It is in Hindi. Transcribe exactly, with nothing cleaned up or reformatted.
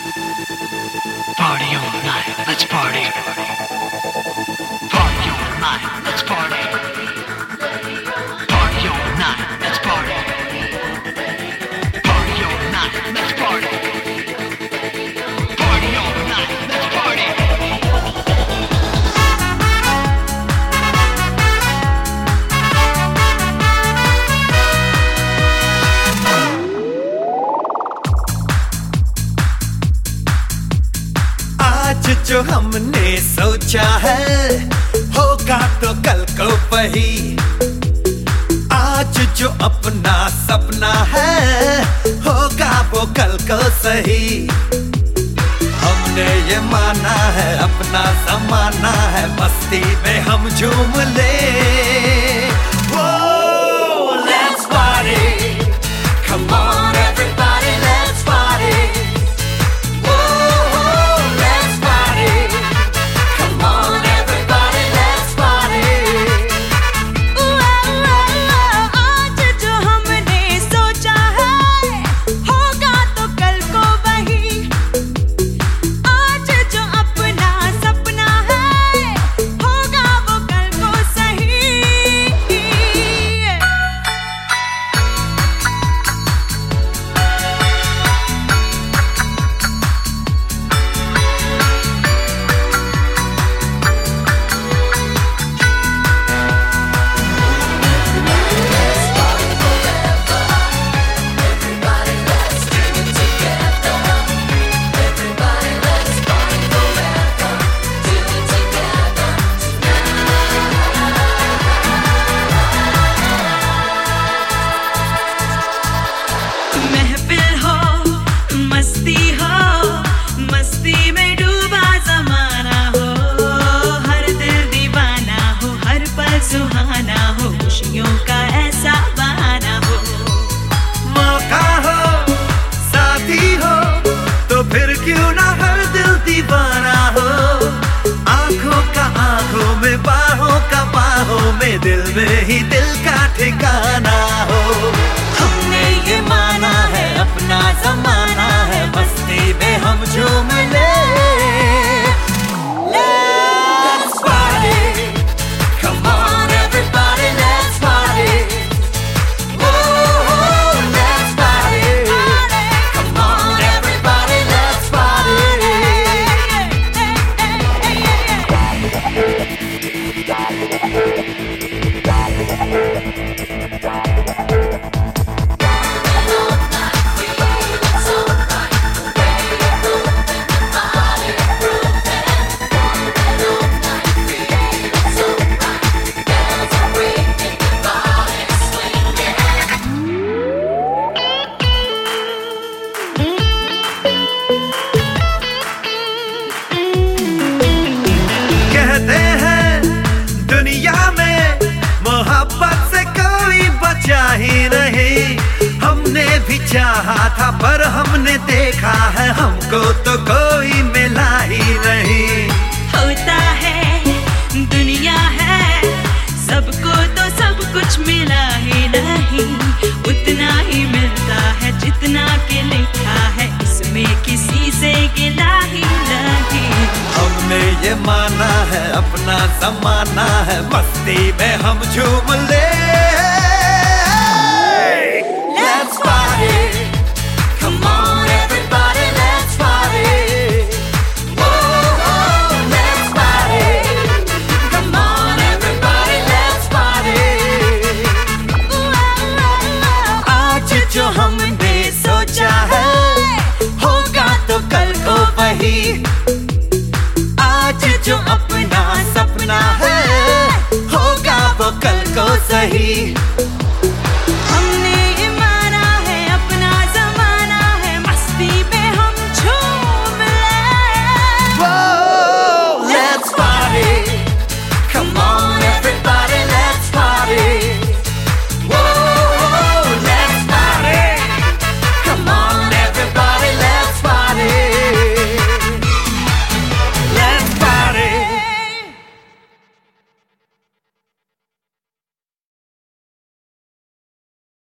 Party all night, let's party. Party all night, let's party. Party all night, let's party. Party all night, let's party. Party all night, let's party. आज जो हमने सोचा है होगा तो कल को वही। आज जो अपना सपना है होगा वो कल को सही। हमने ये माना है अपना ज़माना है, मस्ती में हम झूम ले। Whoa, let's party, come on everybody, let's party. सुहाना हो, खुशियों का ऐसा बहाना हो। मौका हो, साथी हो, तो फिर क्यों ना हर दिल दीवाना हो। आंखों का आंखों में, बाहों का बाहों में, दिल में ही दिल का ठिकाना हो। हमने ये माना है अपना ज़माना है, मस्ती में हम झूम ले। कहते हैं दुनिया में मोहब्बत से कोई बचा ही नहीं। हमने भी चाहा था पर हमने देखा है हमको तो कोई मिला ही नहीं। होता है दुनिया है, सबको तो सब कुछ मिला ही नहीं। उतना ही मिलता है जितना के लिखा है, इसमें किसी से गिला ही नहीं। हमने ये माना है अपना ज़माना है, मस्ती में हम झूम ले। Let's party, come on everybody, let's party. Whoa, let's party, come on everybody, let's party. आज जो हमने सोचा है होगा तो कल को वही। आज जो अपना सपना है होगा वो कल को सही।